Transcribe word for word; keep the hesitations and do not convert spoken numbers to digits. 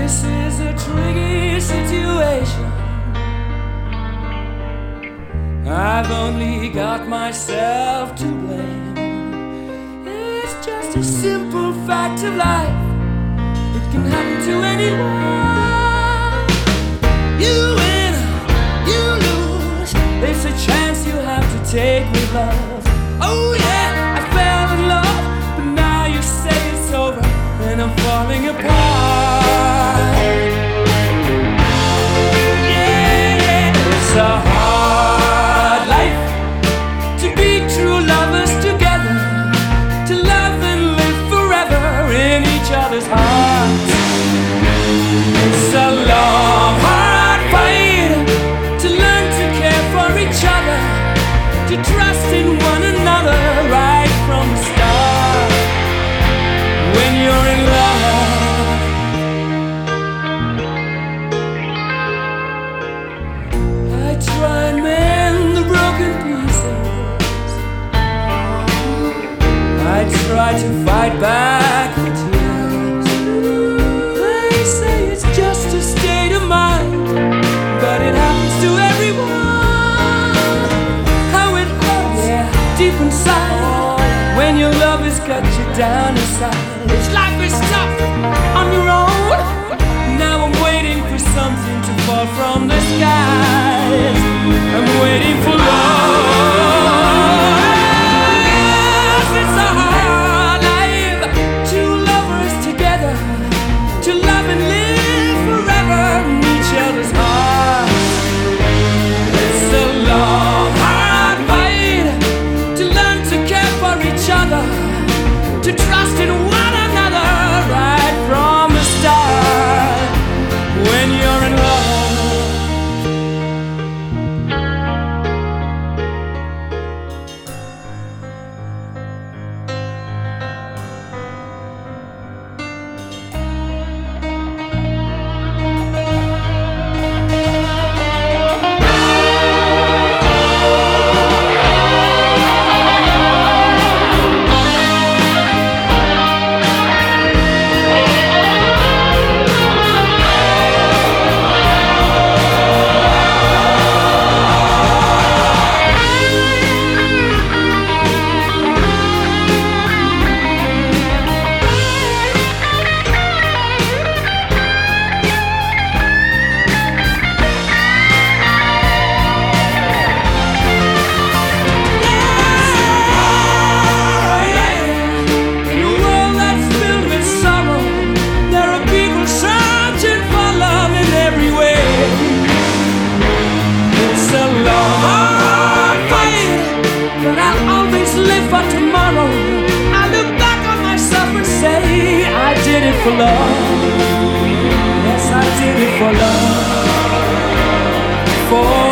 This is a tricky situation. I've only got myself to blame. It's just a simple fact of life. It can happen to anyone. You win, you lose. It's a chance you have to take with love. Oh yeah, I fell in love, but now you say it's over and I'm falling apart. Yeah, yeah, it's a hard life to be true lovers together, to love and live forever in each other's hearts. It's a long, hard fight to learn to care for each other, to trust in one another right from the start. When you're in love, I try and mend the broken pieces. I try to fight back the tears. They say it's just a state of mind, but it happens to everyone. How it hurts, yeah, deep inside, when your love has got you down inside. It's life is tough on your own. Now I'm waiting for something to fall from the skies. I'm waiting for love. It's a hard life, two lovers together, to love and live forever in each other's hearts. It's a long, hard fight to learn to care for each other, to trust in one another right from the start. When you're in love, for love, yes I did it for love, for